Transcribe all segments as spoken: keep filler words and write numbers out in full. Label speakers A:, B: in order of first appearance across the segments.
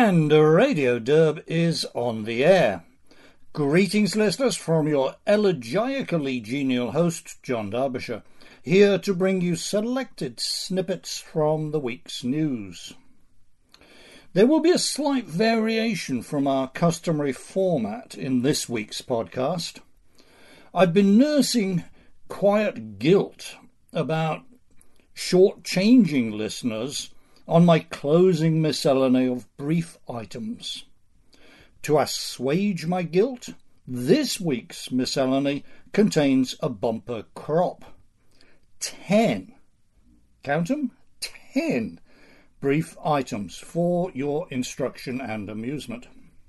A: And Radio Derb is on the air. Greetings, listeners, from your elegically genial host, John Derbyshire, here to bring you selected snippets from the week's news. There will be a slight variation from our customary format in this week's podcast. I've been nursing quiet guilt about shortchanging listeners on my closing miscellany of brief items. To assuage my guilt, this week's miscellany contains a bumper crop. Ten, count 'em, ten brief items for your instruction and amusement.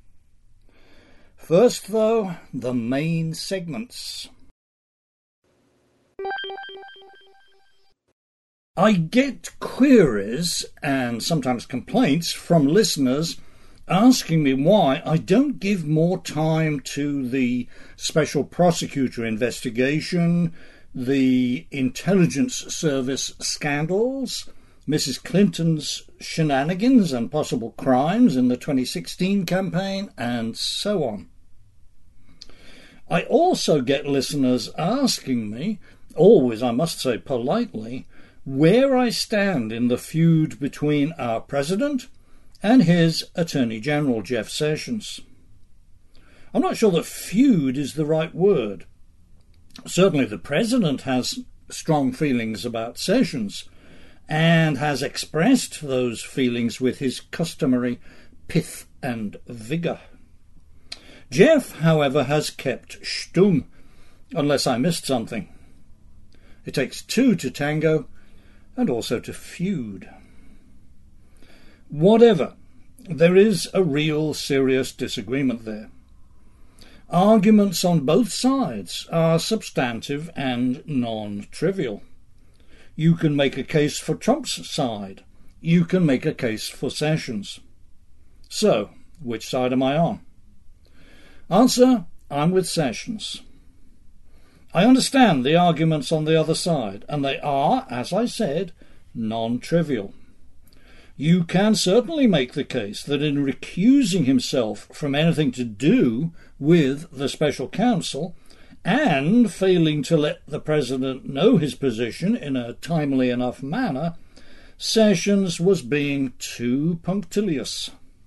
A: First, though, the main segments. I get queries and sometimes complaints from listeners asking me why I don't give more time to the special prosecutor investigation, the intelligence service scandals, Missus Clinton's shenanigans and possible crimes in the twenty sixteen campaign, and so on. I also get listeners asking me, always I must say politely, where I stand in the feud between our President and his Attorney General, Jeff Sessions. I'm not sure that feud is the right word. Certainly the President has strong feelings about Sessions and has expressed those feelings with his customary pith and vigour. Jeff, however, has kept stum, unless I missed something. It takes two to tango, and also to feud. Whatever, there is a real serious disagreement there. Arguments on both sides are substantive and non-trivial. You can make a case for Trump's side. You can make a case for Sessions. So, which side am I on? Answer, I'm with Sessions. I understand the arguments on the other side, and they are, as I said, non-trivial. You can certainly make the case that in recusing himself from anything to do with the special counsel and failing to let the President know his position in a timely enough manner, Sessions was being too punctilious.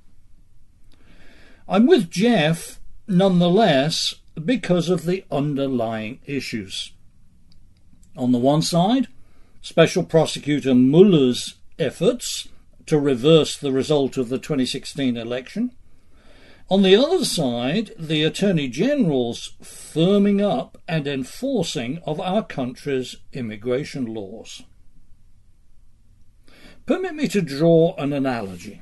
A: I'm with Jeff, nonetheless, because of the underlying issues. On the one side, Special Prosecutor Mueller's efforts to reverse the result of the twenty sixteen election. On the other side, the Attorney General's firming up and enforcing of our country's immigration laws. Permit me to draw an analogy.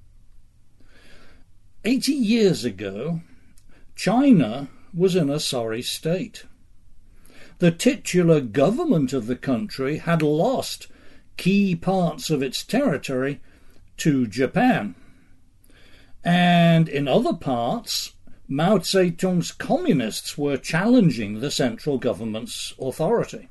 A: Eighty years ago, China was in a sorry state. The titular government of the country had lost key parts of its territory to Japan. And in other parts, Mao Zedong's communists were challenging the central government's authority.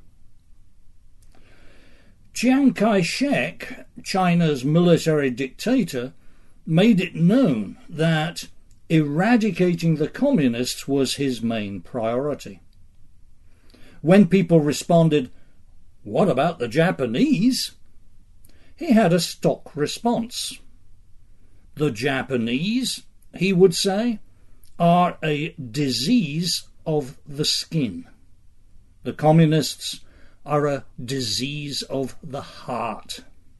A: Chiang Kai-shek, China's military dictator, made it known that eradicating the communists was his main priority. When people responded, "What about the Japanese?" he had a stock response. The Japanese, he would say, are a disease of the skin. The communists are a disease of the heart.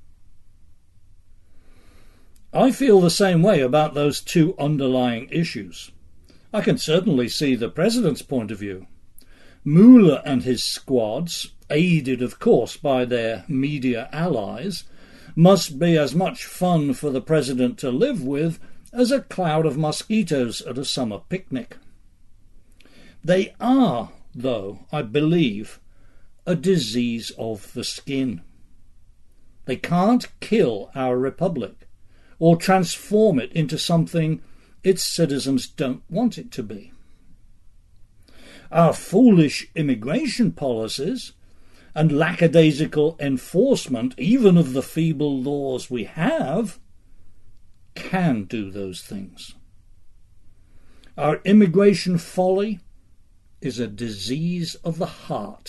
A: I feel the same way about those two underlying issues. I can certainly see the President's point of view. Mueller and his squads, aided of course by their media allies, must be as much fun for the President to live with as a cloud of mosquitoes at a summer picnic. They are, though, I believe, a disease of the skin. They can't kill our republic or transform it into something its citizens don't want it to be. Our foolish immigration policies and lackadaisical enforcement, even of the feeble laws we have, can do those things. Our immigration folly is a disease of the heart.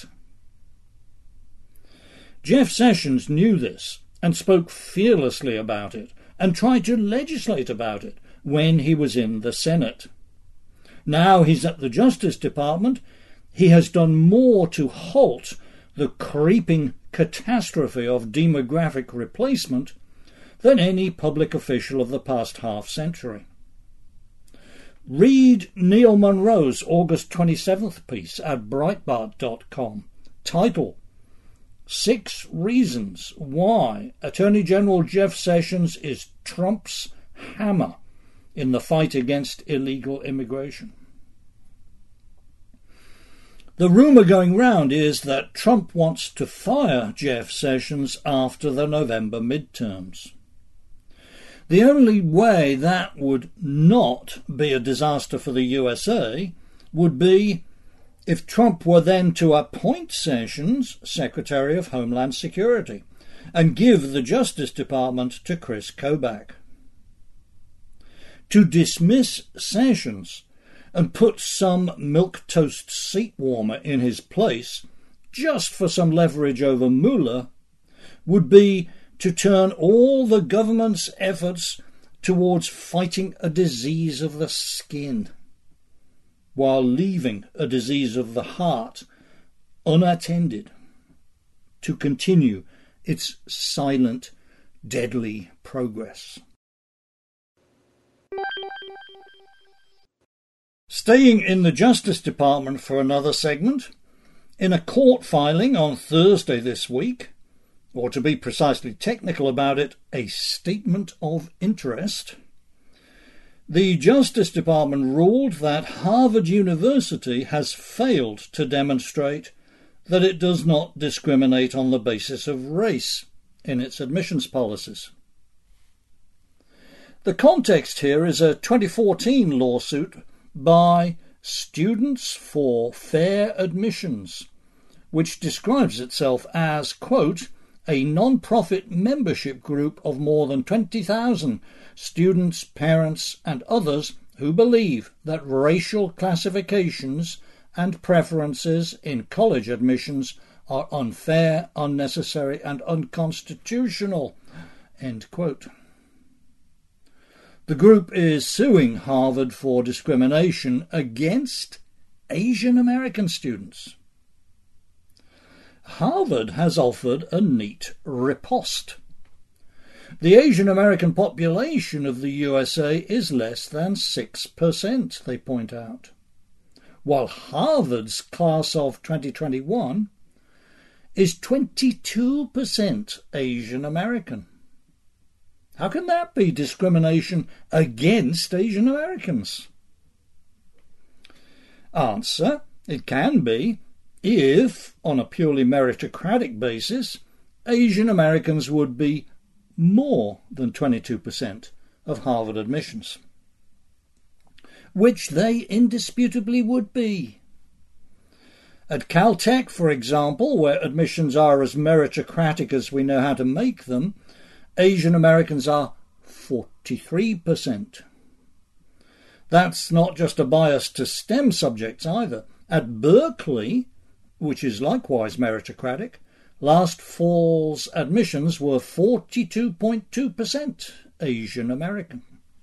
A: Jeff Sessions knew this and spoke fearlessly about it and tried to legislate about it when he was in the Senate. Now he's at the Justice Department. He has done more to halt the creeping catastrophe of demographic replacement than any public official of the past half century. Read Neil Monroe's August twenty-seventh piece at Breitbart dot com, title Six Reasons Why Attorney General Jeff Sessions is Trump's Hammer in the Fight Against Illegal Immigration. The rumour going round is that Trump wants to fire Jeff Sessions after the November midterms. The only way that would not be a disaster for the U S A would be if Trump were then to appoint Sessions Secretary of Homeland Security and give the Justice Department to Chris Kobach. To dismiss Sessions and put some milquetoast seat warmer in his place just for some leverage over Mueller would be to turn all the government's efforts towards fighting a disease of the skin, while leaving a disease of the heart unattended to continue its silent, deadly progress. Staying in the Justice Department for another segment, in a court filing on Thursday this week, or to be precisely technical about it, a statement of interest, the Justice Department ruled that Harvard University has failed to demonstrate that it does not discriminate on the basis of race in its admissions policies. The context here is a twenty fourteen lawsuit by Students for Fair Admissions, which describes itself as, quote, a non-profit membership group of more than twenty thousand students, parents, and others who believe that racial classifications and preferences in college admissions are unfair, unnecessary, and unconstitutional, end quote. The group is suing Harvard for discrimination against Asian American students. Harvard has offered a neat riposte. The Asian American population of the U S A is less than six percent, they point out, while Harvard's class of twenty twenty-one is twenty-two percent Asian American. How can that be discrimination against Asian Americans? Answer: it can be if, on a purely meritocratic basis, Asian Americans would be more than twenty-two percent of Harvard admissions, which they indisputably would be. At Caltech, for example, where admissions are as meritocratic as we know how to make them, Asian Americans are forty-three percent. That's not just a bias to STEM subjects either. At Berkeley, which is likewise meritocratic, last fall's admissions were forty-two point two percent Asian American.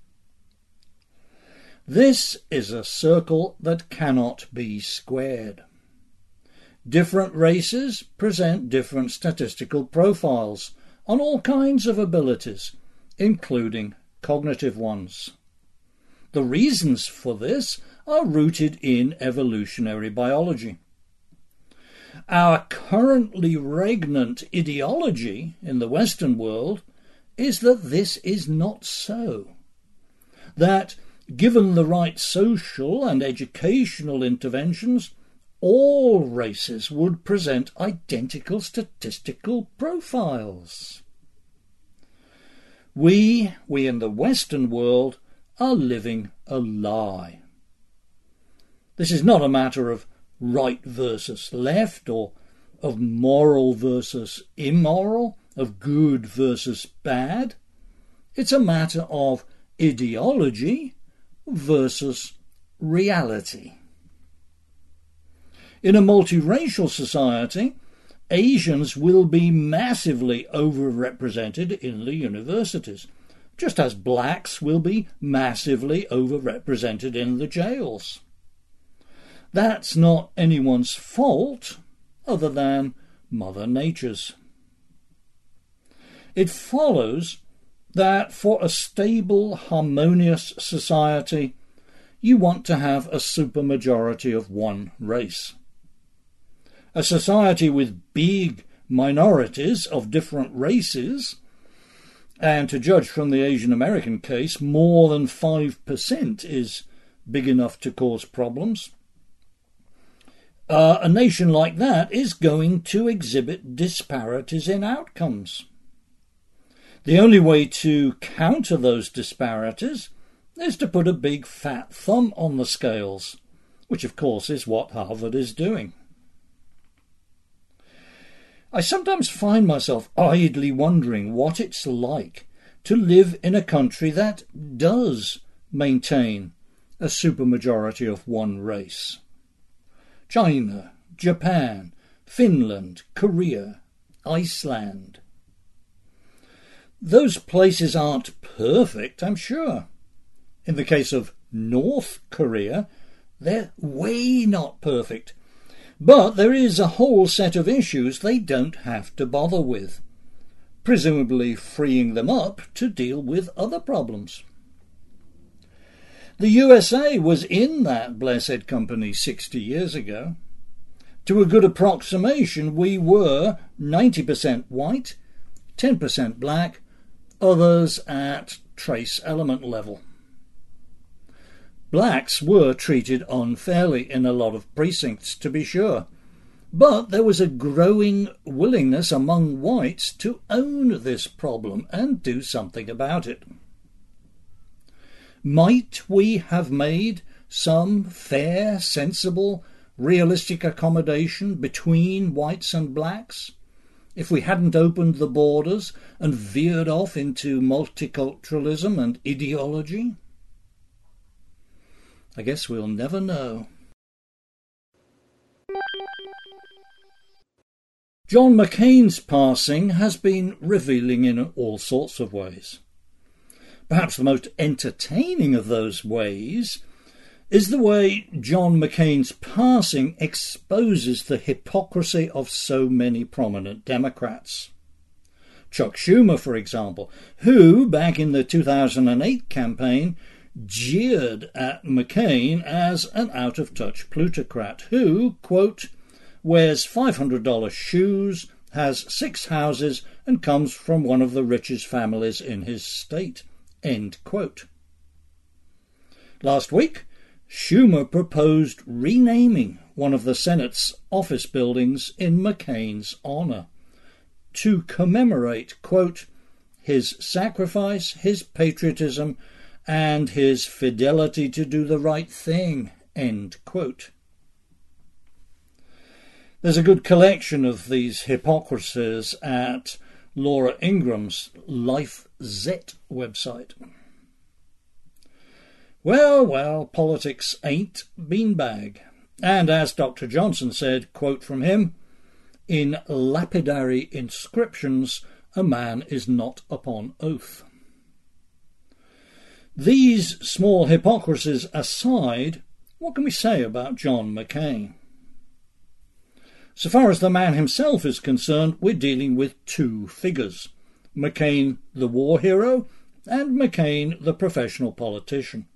A: This is a circle that cannot be squared. Different races present different statistical profiles on all kinds of abilities, including cognitive ones. The reasons for this are rooted in evolutionary biology. Our currently regnant ideology in the Western world is that this is not so. That, given the right social and educational interventions, all races would present identical statistical profiles. We, we in the Western world, are living a lie. This is not a matter of right versus left, or of moral versus immoral, of good versus bad. It's a matter of ideology versus reality. In a multiracial society, Asians will be massively overrepresented in the universities, just as blacks will be massively overrepresented in the jails. That's not anyone's fault other than Mother Nature's. It follows that for a stable, harmonious society, you want to have a supermajority of one race. A society with big minorities of different races, and to judge from the Asian American case, more than five percent is big enough to cause problems. Uh, a nation like that is going to exhibit disparities in outcomes. The only way to counter those disparities is to put a big fat thumb on the scales, which of course is what Harvard is doing. I sometimes find myself idly wondering what it's like to live in a country that does maintain a supermajority of one race. China, Japan, Finland, Korea, Iceland. Those places aren't perfect, I'm sure. In the case of North Korea, they're way not perfect. But there is a whole set of issues they don't have to bother with, presumably freeing them up to deal with other problems. The U S A was in that blessed company sixty years ago. To a good approximation, we were ninety percent white, ten percent black, others at trace element level. Blacks were treated unfairly in a lot of precincts, to be sure, but there was a growing willingness among whites to own this problem and do something about it. Might we have made some fair, sensible, realistic accommodation between whites and blacks if we hadn't opened the borders and veered off into multiculturalism and ideology? I guess we'll never know. John McCain's passing has been revealing in all sorts of ways. Perhaps the most entertaining of those ways is the way John McCain's passing exposes the hypocrisy of so many prominent Democrats. Chuck Schumer, for example, who, back in the two thousand eight campaign, jeered at McCain as an out-of-touch plutocrat who, quote, wears five hundred dollars shoes, has six houses, and comes from one of the richest families in his state, end quote. Last week, Schumer proposed renaming one of the Senate's office buildings in McCain's honour to commemorate, quote, his sacrifice, his patriotism, and his fidelity to do the right thing, end quote. There's a good collection of these hypocrisies at Laura Ingram's LifeZette website. Well, well, politics ain't beanbag. And as Doctor Johnson said, quote from him, in lapidary inscriptions, a man is not upon oath. These small hypocrisies aside, what can we say about John McCain? So far as the man himself is concerned, we're dealing with two figures, McCain the war hero and McCain the professional politician.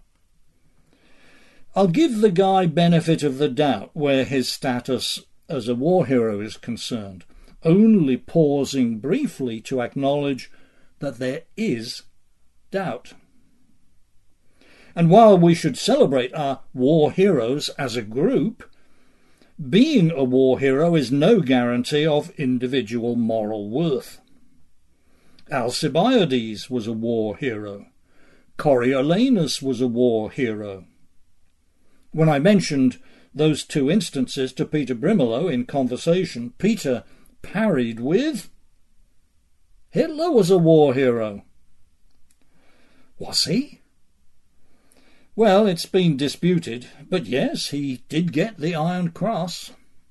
A: I'll give the guy benefit of the doubt where his status as a war hero is concerned, only pausing briefly to acknowledge that there is doubt. And while we should celebrate our war heroes as a group, being a war hero is no guarantee of individual moral worth. Alcibiades was a war hero. Coriolanus was a war hero. When I mentioned those two instances to Peter Brimelow in conversation, Peter parried with, Hitler was a war hero. Was he? Well, it's been disputed, but yes, he did get the Iron Cross.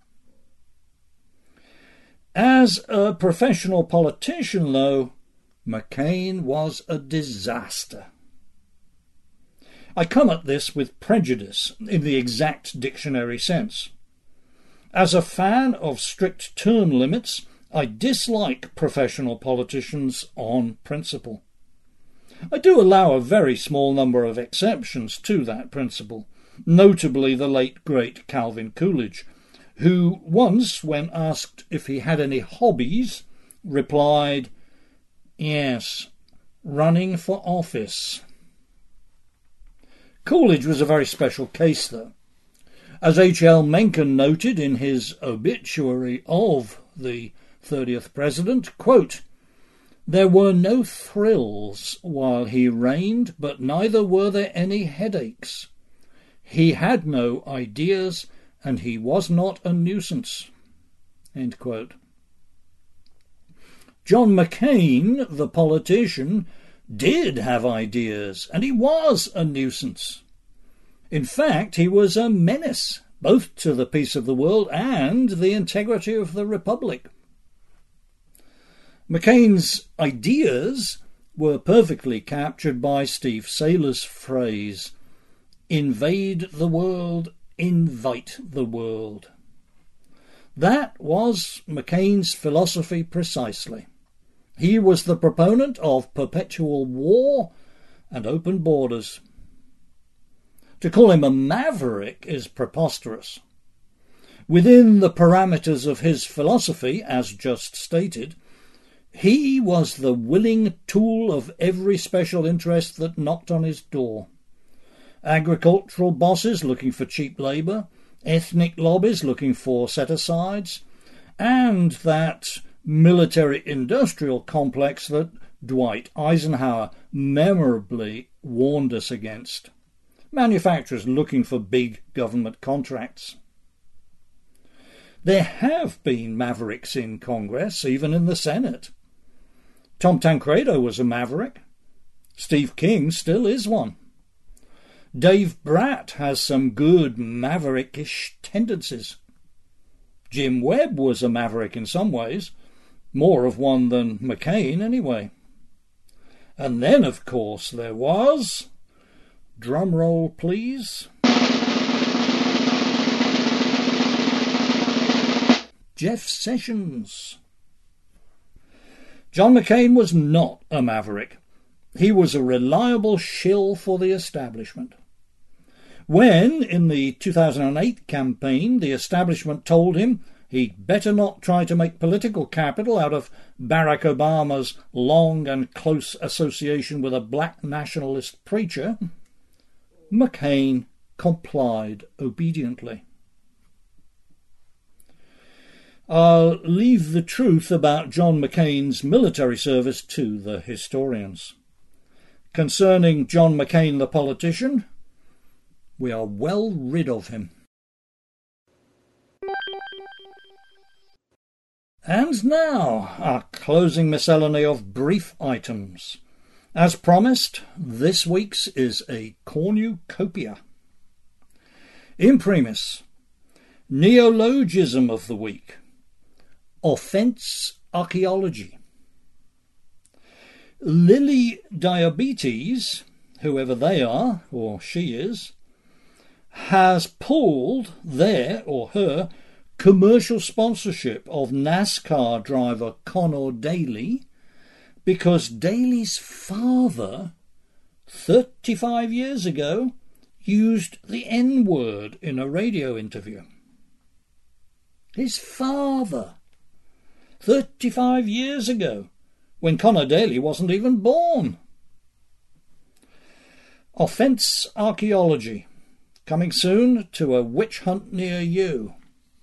A: As a professional politician, though, McCain was a disaster. I come at this with prejudice in the exact dictionary sense. As a fan of strict term limits, I dislike professional politicians on principle. I do allow a very small number of exceptions to that principle, notably the late great Calvin Coolidge, who once, when asked if he had any hobbies, replied, "Yes, running for office." Coolidge was a very special case, though. As H L Mencken noted in his obituary of the thirtieth president, quote, "There were no thrills while he reigned, but neither were there any headaches. He had no ideas, and he was not a nuisance." End quote. John McCain, the politician, did have ideas, and he was a nuisance. In fact, he was a menace, both to the peace of the world and the integrity of the Republic. McCain's ideas were perfectly captured by Steve Saylor's phrase, "Invade the world, invite the world." That was McCain's philosophy precisely. He was the proponent of perpetual war and open borders. To call him a maverick is preposterous. Within the parameters of his philosophy, as just stated, he was the willing tool of every special interest that knocked on his door. Agricultural bosses looking for cheap labour, ethnic lobbies looking for set-asides, and that military-industrial complex that Dwight Eisenhower memorably warned us against. Manufacturers looking for big government contracts. There have been mavericks in Congress, even in the Senate. Tom Tancredo was a maverick. Steve King still is one. Dave Bratt has some good maverickish tendencies. Jim Webb was a maverick in some ways, more of one than McCain anyway. And then, of course, there was... Drum roll, please. Jeff Sessions. John McCain was not a maverick. He was a reliable shill for the establishment. When, in the two thousand eight campaign, the establishment told him he'd better not try to make political capital out of Barack Obama's long and close association with a black nationalist preacher, McCain complied obediently. I'll leave the truth about John McCain's military service to the historians. Concerning John McCain the politician, we are well rid of him. And now, our closing miscellany of brief items. As promised, this week's is a cornucopia. Imprimis, neologism of the week, offence archaeology. Lily Diabetes, whoever they are, or she is, has pulled their, or her, commercial sponsorship of NASCAR driver Conor Daly because Daly's father, thirty-five years ago, used the N-word in a radio interview. His father, thirty-five years ago, when Conor Daly wasn't even born. Offence archaeology, coming soon to a witch hunt near you.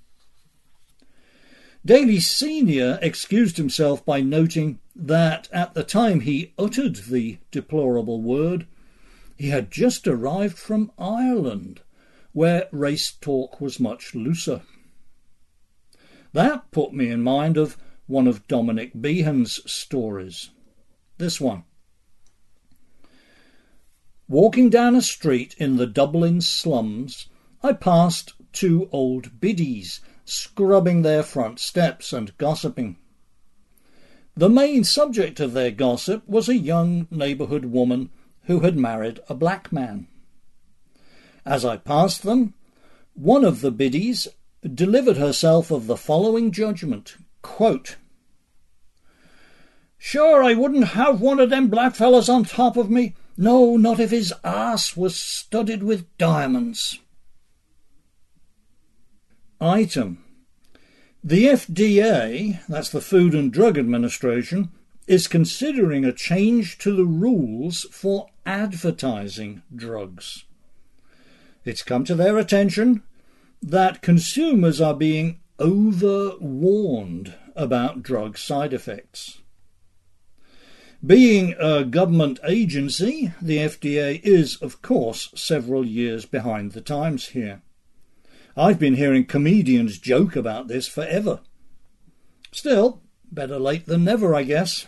A: Daly Senior excused himself by noting that at the time he uttered the deplorable word, he had just arrived from Ireland, where race talk was much looser. That put me in mind of one of Dominic Behan's stories. This one. Walking down a street in the Dublin slums, I passed two old biddies scrubbing their front steps and gossiping. The main subject of their gossip was a young neighbourhood woman who had married a black man. As I passed them, one of the biddies delivered herself of the following judgment, quote, "Sure, I wouldn't have one of them black fellas on top of me. No, not if his arse was studded with diamonds." Item. The F D A, that's the Food and Drug Administration, is considering a change to the rules for advertising drugs. It's come to their attention that consumers are being over-warned about drug side effects. Being a government agency, the F D A is, of course, several years behind the times here. I've been hearing comedians joke about this forever. Still, better late than never, I guess.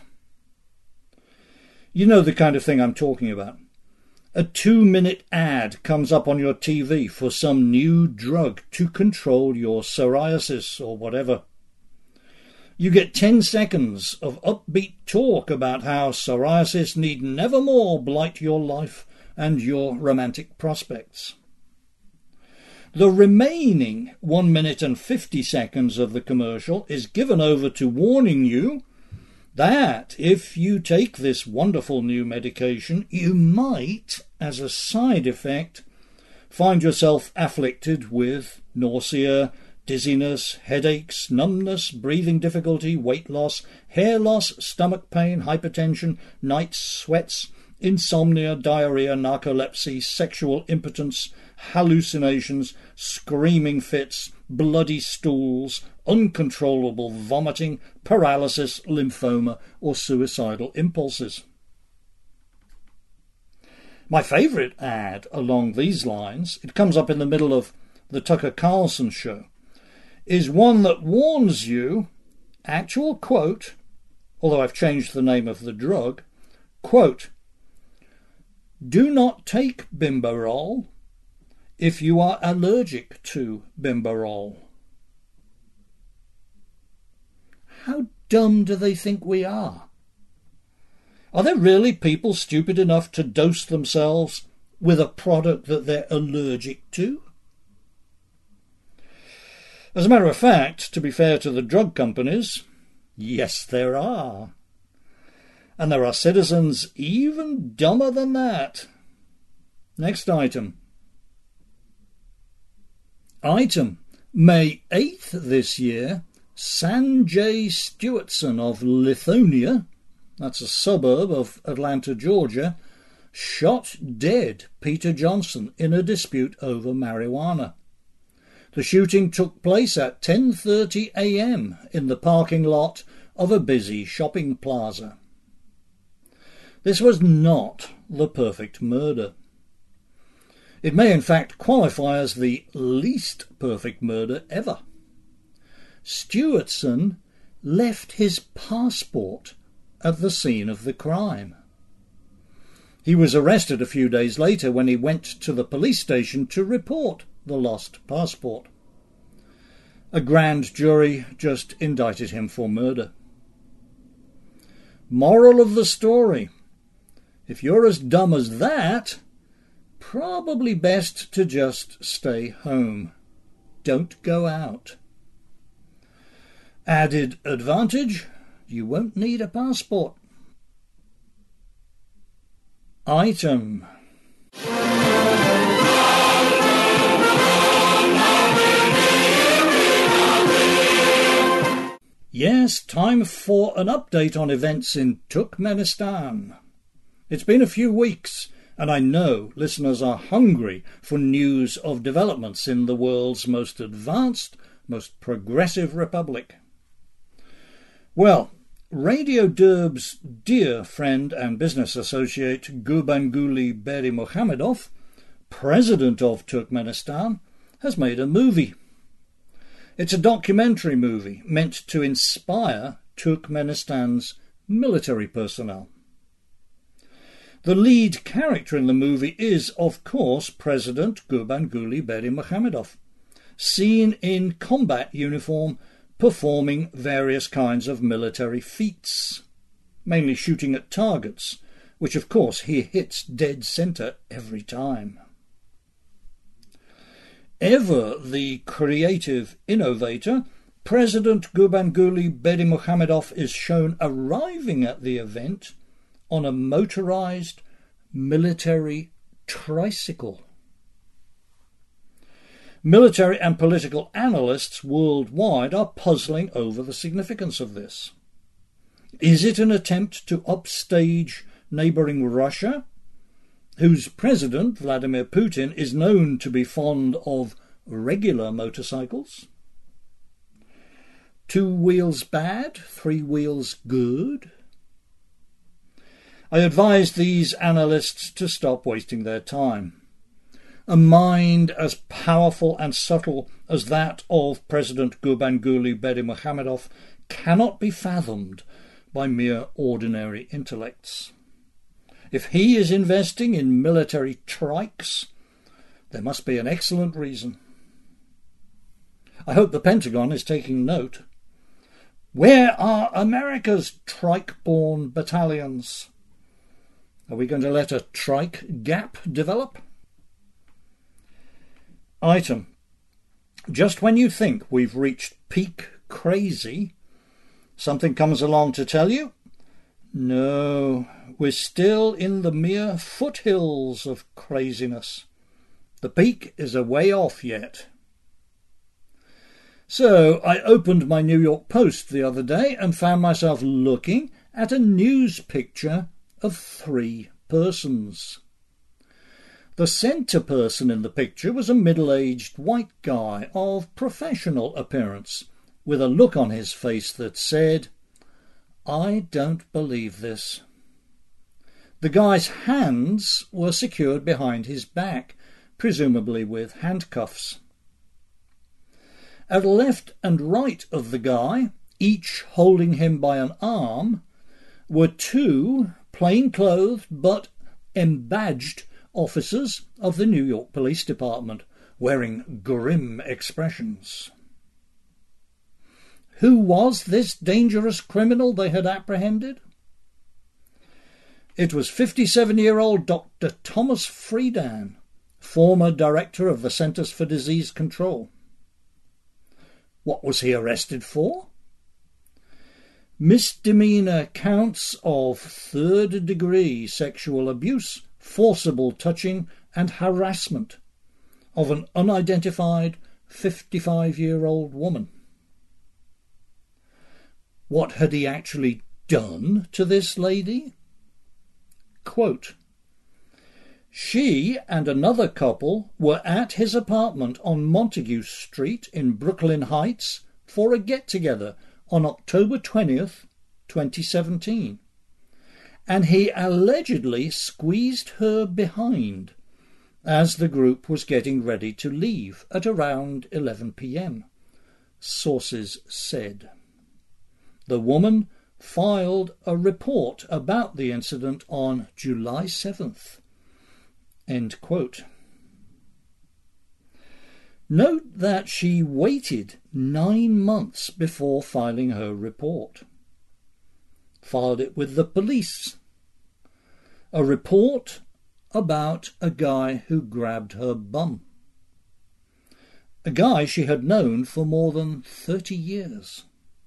A: You know the kind of thing I'm talking about. A two-minute ad comes up on your T V for some new drug to control your psoriasis or whatever. You get ten seconds of upbeat talk about how psoriasis need nevermore blight your life and your romantic prospects. The remaining one minute and fifty seconds of the commercial is given over to warning you that if you take this wonderful new medication, you might, as a side effect, find yourself afflicted with nausea, dizziness, headaches, numbness, breathing difficulty, weight loss, hair loss, stomach pain, hypertension, night sweats, insomnia, diarrhea, narcolepsy, sexual impotence, hallucinations, screaming fits, bloody stools, uncontrollable vomiting, paralysis, lymphoma, or suicidal impulses. My favourite ad along these lines, it comes up in the middle of the Tucker Carlson show, is one that warns you, actual quote, although I've changed the name of the drug, quote, "Do not take Bimbarol if you are allergic to Bimbarol." How dumb do they think we are? Are there really people stupid enough to dose themselves with a product that they're allergic to? As a matter of fact, to be fair to the drug companies, yes, there are. And there are citizens even dumber than that. Next item. Item. May eighth this year, Sanjay Stewartson of Lithonia, that's a suburb of Atlanta, Georgia, shot dead Peter Johnson in a dispute over marijuana. The shooting took place at ten thirty a m in the parking lot of a busy shopping plaza. This was not the perfect murder. It may in fact qualify as the least perfect murder ever. Stewartson left his passport at the scene of the crime. He was arrested a few days later when he went to the police station to report the lost passport. A grand jury just indicted him for murder. Moral of the story: if you're as dumb as that, probably best to just stay home. Don't go out. Added advantage: you won't need a passport. Item. Yes, time for an update on events in Turkmenistan. It's been a few weeks, and I know listeners are hungry for news of developments in the world's most advanced, most progressive republic. Well, Radio Derb's dear friend and business associate Gurbanguly Berdimuhamedov, president of Turkmenistan, has made a movie. It's a documentary movie meant to inspire Turkmenistan's military personnel. The lead character in the movie is, of course, President Gurbanguly Berdimuhamedov, seen in combat uniform performing various kinds of military feats, mainly shooting at targets, which of course he hits dead centre every time. Ever the creative innovator, President Gurbanguly Berdimuhamedov is shown arriving at the event on a motorised military tricycle. Military and political analysts worldwide are puzzling over the significance of this. Is it an attempt to upstage neighbouring Russia, whose president, Vladimir Putin, is known to be fond of regular motorcycles? Two wheels bad, three wheels good? I advise these analysts to stop wasting their time. A mind as powerful and subtle as that of President Gurbanguly Berdimuhamedov cannot be fathomed by mere ordinary intellects. If he is investing in military trikes, there must be an excellent reason. I hope the Pentagon is taking note. Where are America's trike-borne battalions? Are we going to let a trike gap develop? Item. Just when you think we've reached peak crazy, something comes along to tell you, no, we're still in the mere foothills of craziness. The peak is a way off yet. So I opened my New York Post the other day and found myself looking at a news picture of three persons. The centre person in the picture was a middle-aged white guy of professional appearance, with a look on his face that said, "I don't believe this." The guy's hands were secured behind his back, presumably with handcuffs. At left and right of the guy, each holding him by an arm, were two plain-clothed but embadged officers of the New York Police Department, wearing grim expressions. Who was this dangerous criminal they had apprehended? It was fifty-seven-year-old Doctor Thomas Friedan, former director of the Centers for Disease Control. What was he arrested for? Misdemeanor counts of third-degree sexual abuse, forcible touching and harassment of an unidentified fifty-five-year-old woman. What had he actually done to this lady? Quote, "She and another couple were at his apartment on Montague Street in Brooklyn Heights for a get-together on October twentieth, twenty seventeen, and he allegedly squeezed her behind as the group was getting ready to leave at around eleven p m, sources said. The woman filed a report about the incident on July seventh. End quote. Note that she waited nine months before filing her report. Filed it with the police. A report about a guy who grabbed her bum. A guy she had known for more than thirty years.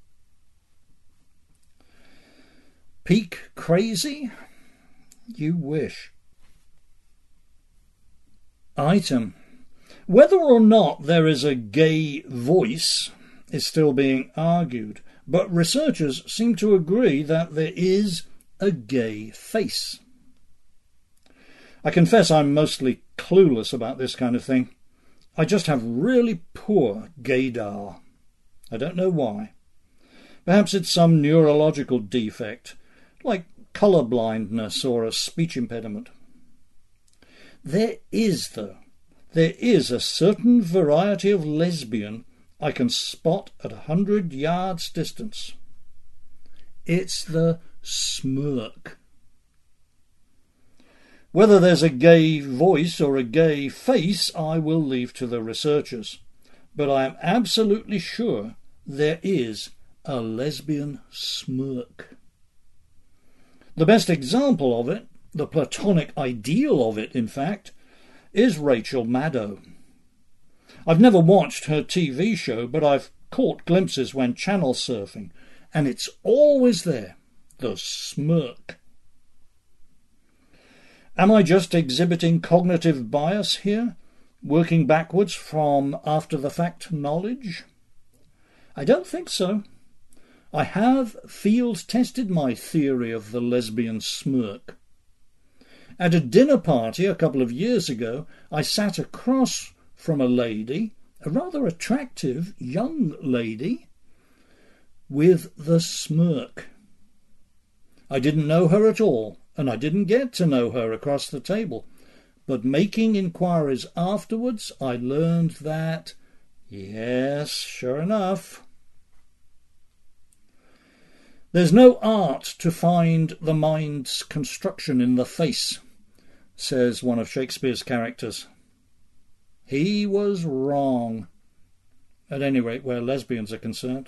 A: Peak crazy? You wish. Item. Whether or not there is a gay voice is still being argued, but researchers seem to agree that there is a gay face. I confess I'm mostly clueless about this kind of thing. I just have really poor gaydar. I don't know why. Perhaps it's some neurological defect, like colour blindness or a speech impediment. There is, though, there is a certain variety of lesbian I can spot at a hundred yards distance. It's the smirk. Whether there's a gay voice or a gay face, I will leave to the researchers. But I am absolutely sure there is a lesbian smirk. The best example of it, the platonic ideal of it, in fact, is Rachel Maddow. I've never watched her T V show, but I've caught glimpses when channel surfing, and it's always there, the smirk. Am I just exhibiting cognitive bias here, working backwards from after-the-fact knowledge? I don't think so. I have field-tested my theory of the lesbian smirk. At a dinner party a couple of years ago, I sat across from a lady, a rather attractive young lady, with the smirk. I didn't know her at all, and I didn't get to know her across the table. But making inquiries afterwards, I learned that, yes, sure enough. There's no art to find the mind's construction in the face, says one of Shakespeare's characters. He was wrong, at any rate where lesbians are concerned.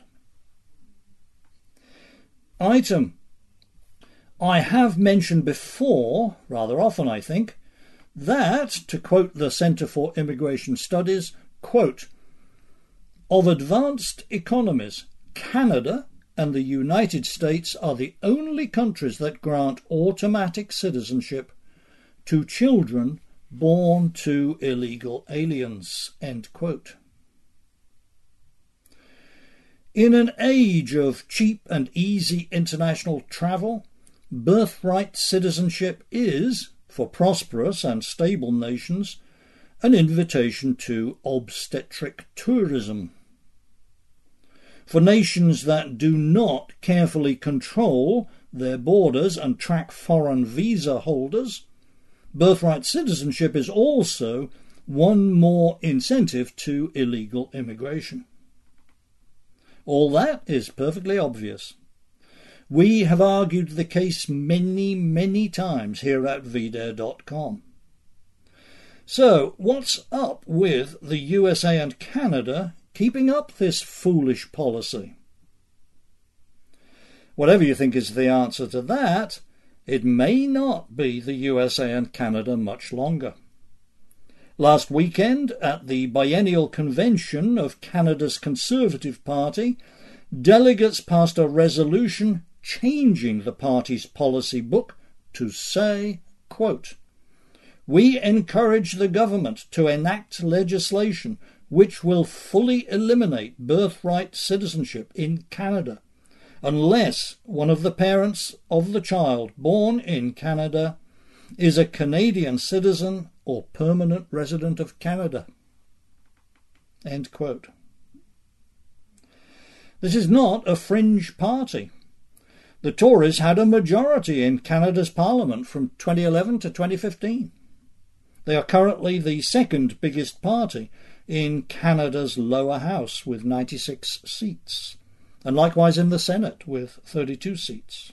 A: Item. I have mentioned before, rather often I think, that, to quote the Centre for Immigration Studies, quote, of advanced economies, Canada and the United States are the only countries that grant automatic citizenship to children born to illegal aliens, end quote. In an age of cheap and easy international travel, birthright citizenship is, for prosperous and stable nations, an invitation to obstetric tourism. For nations that do not carefully control their borders and track foreign visa holders, birthright citizenship is also one more incentive to illegal immigration. All that is perfectly obvious. We have argued the case many, many times here at V Dare dot com. So, what's up with the U S A and Canada keeping up this foolish policy? Whatever you think is the answer to that, it may not be the U S A and Canada much longer. Last weekend, at the biennial convention of Canada's Conservative Party, delegates passed a resolution changing the party's policy book to say, quote, we encourage the government to enact legislation which will fully eliminate birthright citizenship in Canada, unless one of the parents of the child born in Canada is a Canadian citizen or permanent resident of Canada. End quote. This is not a fringe party. The Tories had a majority in Canada's Parliament from twenty eleven to twenty fifteen. They are currently the second biggest party in Canada's lower house with ninety-six seats, and likewise in the Senate with thirty-two seats.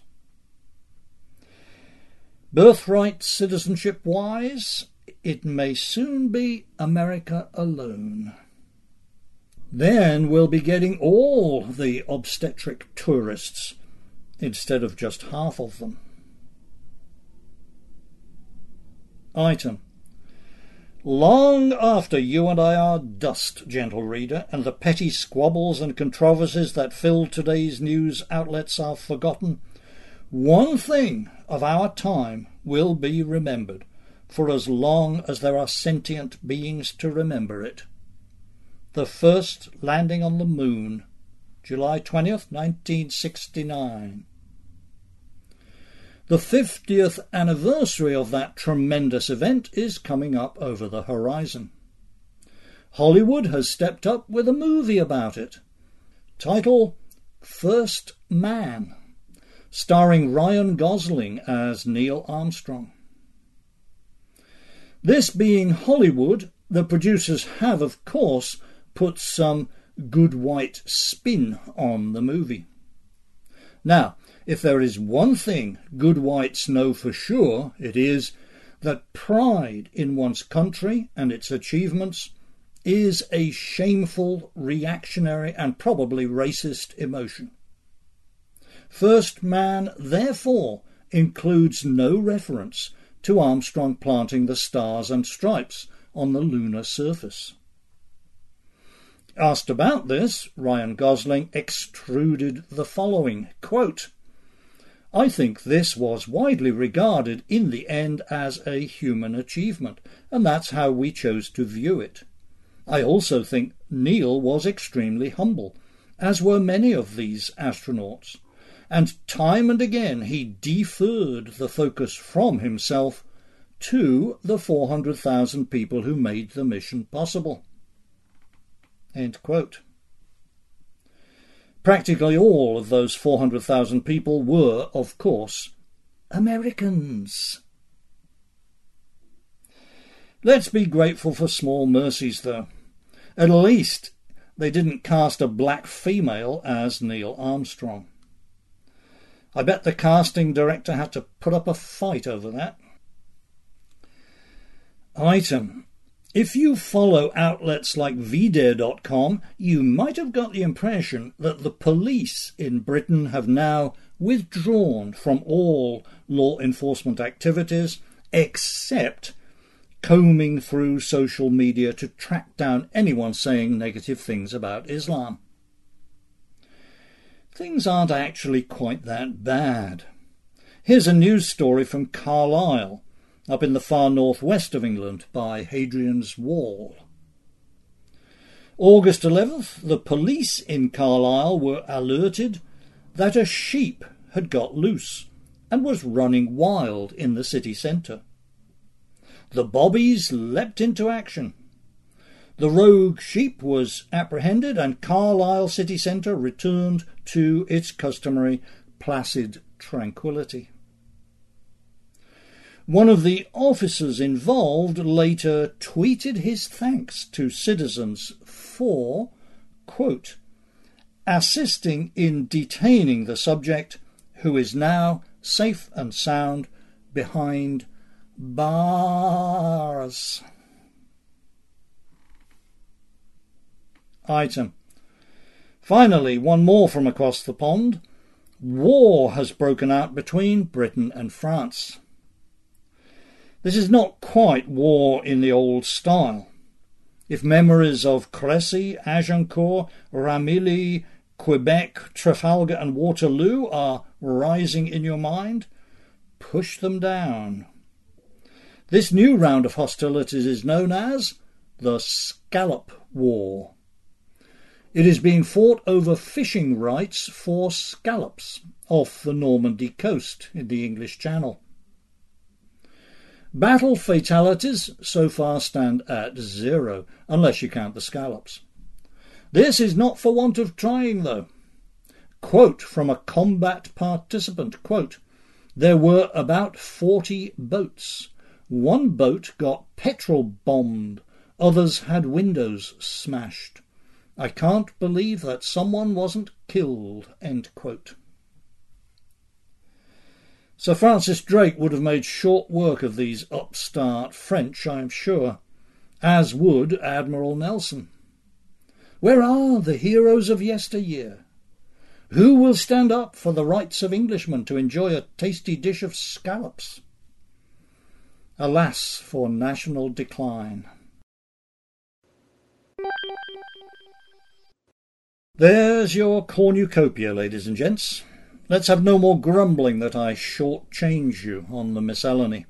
A: Birthright citizenship-wise, it may soon be America alone. Then we'll be getting all the obstetric tourists instead of just half of them. Item. Long after you and I are dust, gentle reader, and the petty squabbles and controversies that fill today's news outlets are forgotten, one thing of our time will be remembered, for as long as there are sentient beings to remember it. The first landing on the moon, July twentieth, nineteen sixty-nine. The fiftieth anniversary of that tremendous event is coming up over the horizon. Hollywood has stepped up with a movie about it. Title, First Man, starring Ryan Gosling as Neil Armstrong. This being Hollywood, the producers have, of course, put some good white spin on the movie. Now, if there is one thing good whites know for sure, it is that pride in one's country and its achievements is a shameful, reactionary, and probably racist emotion. First Man, therefore, includes no reference to Armstrong planting the stars and stripes on the lunar surface. Asked about this, Ryan Gosling extruded the following, quote, "I think this was widely regarded in the end as a human achievement, and that's how we chose to view it. I also think Neil was extremely humble, as were many of these astronauts, and time and again he deferred the focus from himself to the four hundred thousand people who made the mission possible." End quote. Practically all of those four hundred thousand people were, of course, Americans. Let's be grateful for small mercies, though. At least they didn't cast a black female as Neil Armstrong. I bet the casting director had to put up a fight over that. Item. If you follow outlets like V Dare dot com, you might have got the impression that the police in Britain have now withdrawn from all law enforcement activities except combing through social media to track down anyone saying negative things about Islam. Things aren't actually quite that bad. Here's a news story from Carlisle, up in the far northwest of England, by Hadrian's Wall. August eleventh, the police in Carlisle were alerted that a sheep had got loose and was running wild in the city centre. The bobbies leapt into action. The rogue sheep was apprehended and Carlisle city centre returned to its customary placid tranquillity. One of the officers involved later tweeted his thanks to citizens for, quote, assisting in detaining the subject, who is now safe and sound behind bars. Item. Finally, one more from across the pond. War has broken out between Britain and France. This is not quite war in the old style. If memories of Crécy, Agincourt, Ramillies, Quebec, Trafalgar and Waterloo are rising in your mind, push them down. This new round of hostilities is known as the Scallop War. It is being fought over fishing rights for scallops off the Normandy coast in the English Channel. Battle fatalities so far stand at zero, unless you count the scallops. This is not for want of trying, though. Quote from a combat participant, quote, there were about forty boats. One boat got petrol bombed, others had windows smashed. I can't believe that someone wasn't killed, end quote. Sir Francis Drake would have made short work of these upstart French, I am sure, as would Admiral Nelson. Where are the heroes of yesteryear? Who will stand up for the rights of Englishmen to enjoy a tasty dish of scallops? Alas for national decline. There's your cornucopia, ladies and gents. Let's have no more grumbling that I short-change you on the miscellany.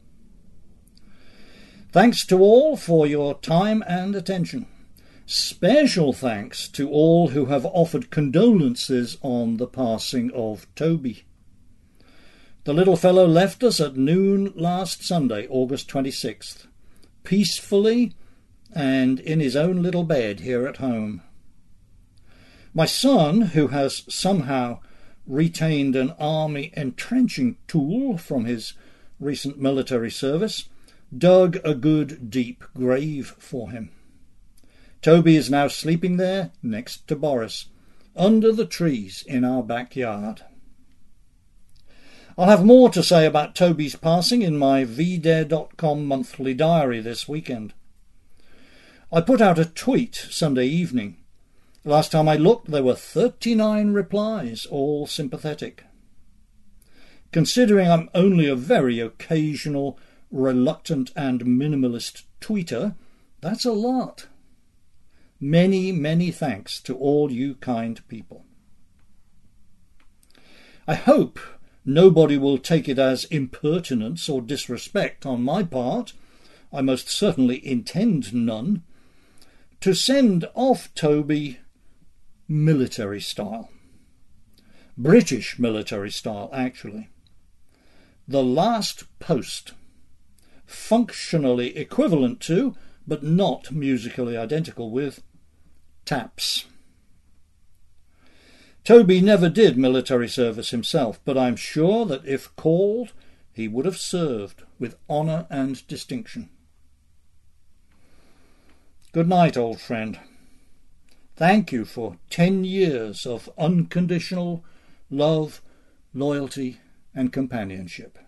A: Thanks to all for your time and attention. Special thanks to all who have offered condolences on the passing of Toby. The little fellow left us at noon last Sunday, August twenty-sixth, peacefully and in his own little bed here at home. My son, who has somehow retained an army entrenching tool from his recent military service, dug a good deep grave for him. Toby is now sleeping there next to Boris, under the trees in our backyard. I'll have more to say about Toby's passing in my v dare dot com monthly diary this weekend. I put out a tweet Sunday evening. Last time I looked, there were thirty-nine replies, all sympathetic. Considering I'm only a very occasional, reluctant and minimalist tweeter, that's a lot. Many, many thanks to all you kind people. I hope nobody will take it as impertinence or disrespect on my part, I most certainly intend none, to send off Toby military style. British military style, actually. The last post. Functionally equivalent to, but not musically identical with, taps. Toby never did military service himself, but I'm sure that if called, he would have served with honour and distinction. Good night, old friend. Thank you for ten years of unconditional love, loyalty, and companionship.